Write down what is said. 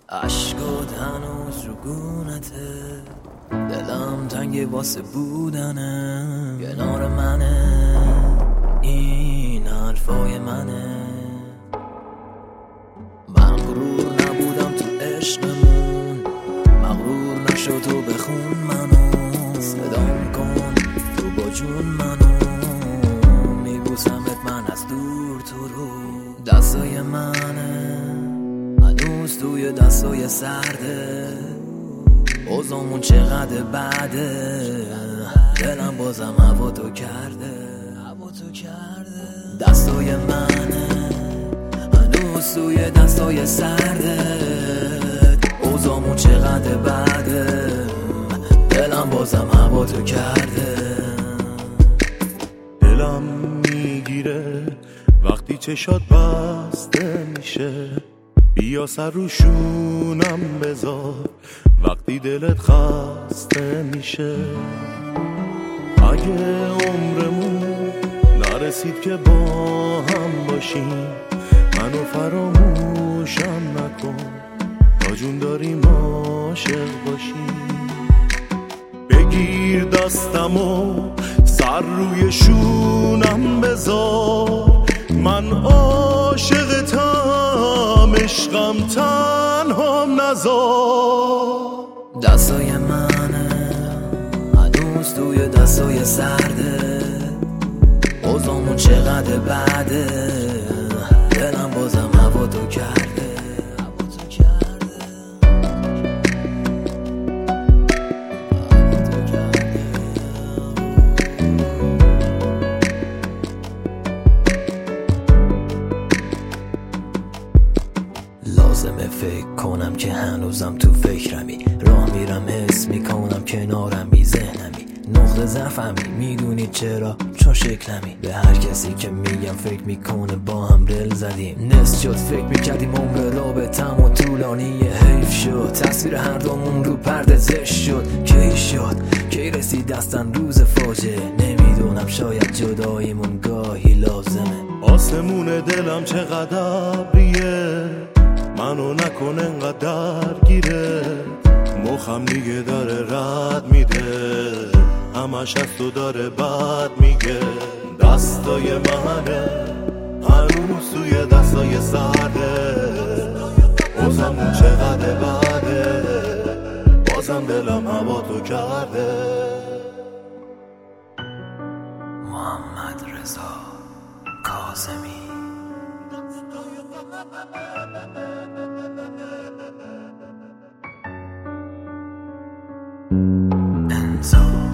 عشقات هنوز رو گونته، دلم تنگ واسه بودنه کنار منه، این حرفای منه. من غرور نبودم تو عشقمون، مغرور نشو تو بخون منو، صدام کن تو با جون منو، میبوسمت من از دور تو رو. دستای منه هنوز توی دستای سرده، اوزامون چقدر بعده، دلم بازم هوا تو کرده. دستای منه هنوز توی دستای سرده، اوزامون چقدر بعده، دلم بازم هوا تو کرده. دلم میگیره وقتی چشات بسته میشه، بیا سر روشونم بذار وقتی دلت خسته میشه. اگه عمرمون نرسید که با هم باشیم، منو فراموشم نکن تا جون داریم عاشق باشیم. بگیر دستمو سر روی شونم بذار، من عاشقتم عشقم تنهام نذار. دستای منه هنوز توی دستای سرده، اوزامون چقدر بعده، دلم بازم هوا تو کرده. لازمه فکر کنم که هنوزم تو فکرمی، راه میرم حس میکنم کنارمی، ذهنمی نقطه ضعفمی، میدونی چرا؟ چون شکلمی. به هر کسی که میگم فکر میکنه با هم دل زدیم، نصف شد فکر میکردیم عمر رابطم و طولانی، حیف شد تصویر هر دومون رو پرده زشت شد. کی شد کی رسید دستن روز فاجعه، نمیدونم شاید جداییمون گاهی لازمه. آسمون دلم چقدر ابریه، منو نکن انقدر گیره، مخم دیگه داره رد میده، همش از تو داره بد میگه. دستای منه هنوز توی دستای سرده، بازم چقدر بده، بازم دلم هوا تو کرده. محمد رضا کاظمی. انزا